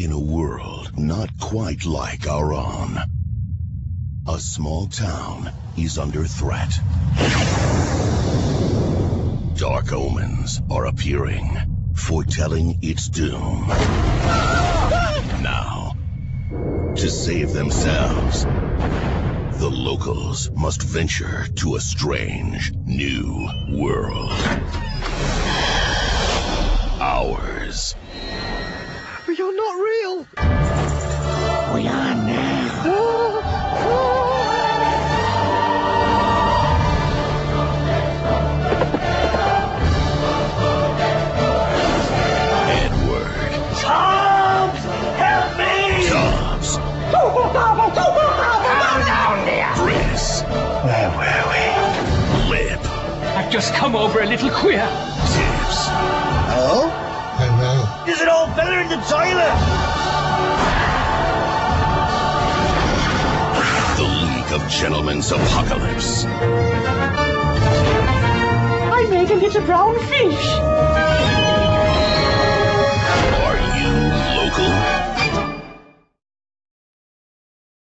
In a world not quite like our own, a small town is under threat. Dark omens are appearing, foretelling its doom. Now, to save themselves, the locals must venture to a strange new world. Ours. You're not real! We are now. Edward. Tobbs! Help me! Tobbs. Down there! Chris. Where were we? Lip. I've just come over a little queer. Tips. Hello? Hello. There's an old fella in the toilet! The League of Gentlemen's Apocalypse. I made a little brown fish.